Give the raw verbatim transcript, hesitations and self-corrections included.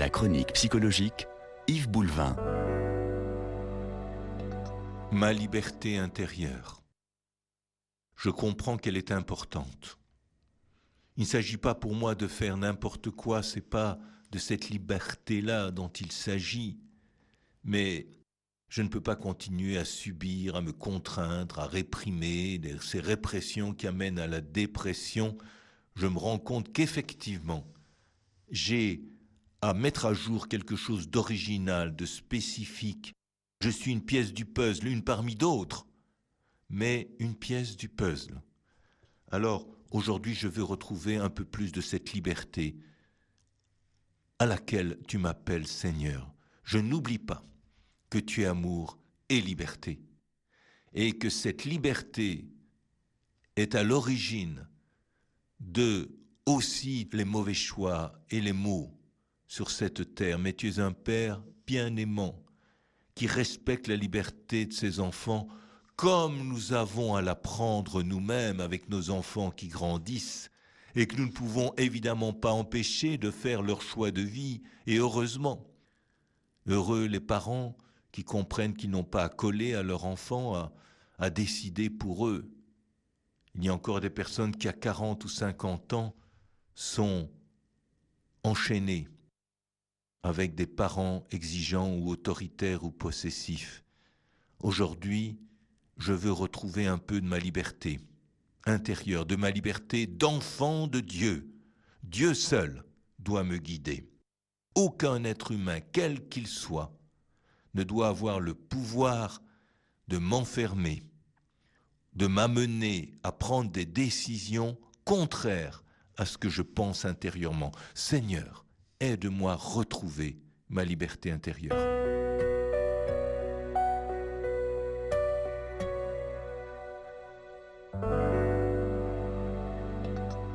La chronique psychologique, Yves Boulevin. Ma liberté intérieure. Je comprends qu'elle est importante. Il ne s'agit pas pour moi de faire n'importe quoi, c'est pas de cette liberté-là dont il s'agit. Mais je ne peux pas continuer à subir, à me contraindre, à réprimer ces répressions qui amènent à la dépression. Je me rends compte qu'effectivement, j'ai à mettre à jour quelque chose d'original, de spécifique. Je suis une pièce du puzzle, une parmi d'autres, mais une pièce du puzzle. Alors, aujourd'hui, je veux retrouver un peu plus de cette liberté à laquelle tu m'appelles Seigneur. Je n'oublie pas que tu es amour et liberté, et que cette liberté est à l'origine de aussi les mauvais choix et les maux sur cette terre. Mais tu es un Père bien aimant, qui respecte la liberté de ses enfants, comme nous avons à l'apprendre nous-mêmes avec nos enfants qui grandissent, et que nous ne pouvons évidemment pas empêcher de faire leur choix de vie, et heureusement. Heureux les parents qui comprennent qu'ils n'ont pas à coller à leur enfant, à, à décider pour eux. Il y a encore des personnes qui, à quarante ou cinquante ans, sont enchaînées avec des parents exigeants ou autoritaires ou possessifs. Aujourd'hui, je veux retrouver un peu de ma liberté intérieure, de ma liberté d'enfant de Dieu. Dieu seul doit me guider. Aucun être humain, quel qu'il soit, ne doit avoir le pouvoir de m'enfermer, de m'amener à prendre des décisions contraires à ce que je pense intérieurement. Seigneur, aide-moi à retrouver ma liberté intérieure.